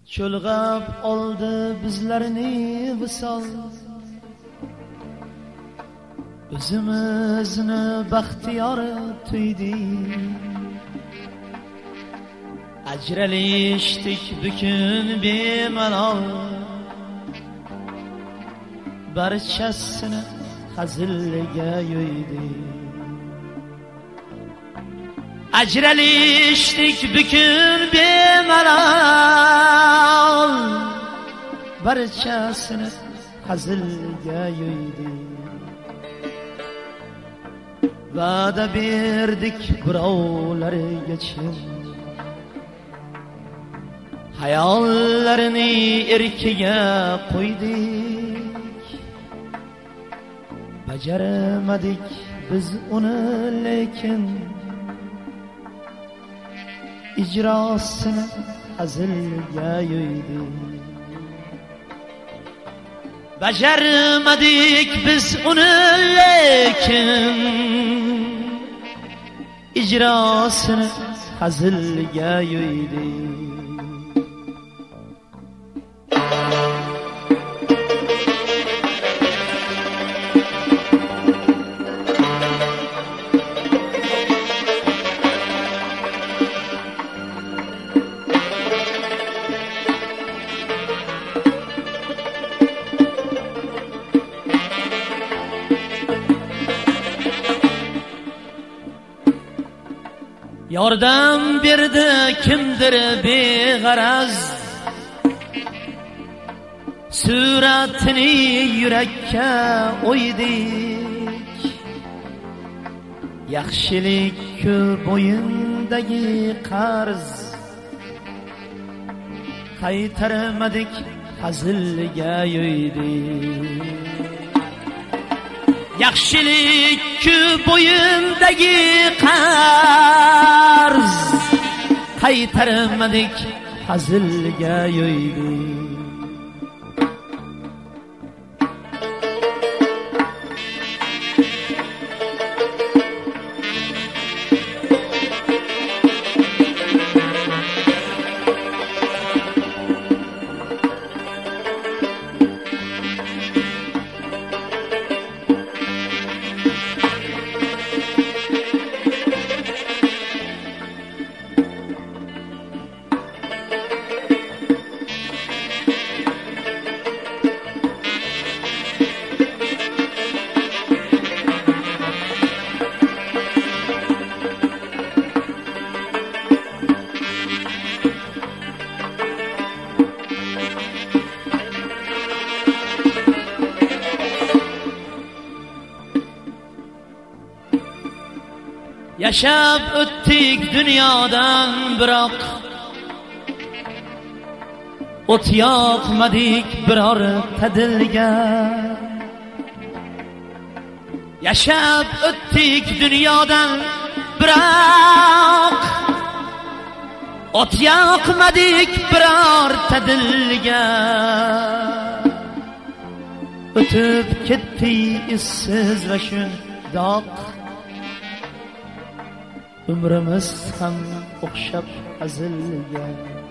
Cho'lg'ab oldi bizlarni visol, o'zimizni baxtiyor tuydik. Ajralishdik bukun bemalol, barchasini hazilga yo'ydik. Ajralishdik bukun bemalol, barchasini hazilga yo'ydik. Va'da berdik birovlarga chin, hayollarini erkiga qo'ydik. Bajarmadik biz uni, lekin ijrosini hazilga yo'ydik. Bajarmadik biz uni, lekin ijrosini hazilga yo'ydik. Yordam berdi kimdir beg'araz, suratini yurakka o'ydik. Yaxshilik-ku bo'yindagi qarz, qaytarmadik hazilga yo'ydik. Yaxshilik-ku bo'yindagi qarz, qaytarmadik hazilga yo'ydik. Yaşab o'tdik dunyodan, biroq o't yoqmadik birorta dilga. Yaşab o'tdik dunyodan, biroq o't yoqmadik birorta dilga. O'tib ketdi izsiz va shundoq, umrimiz ham o'xshab hazilga.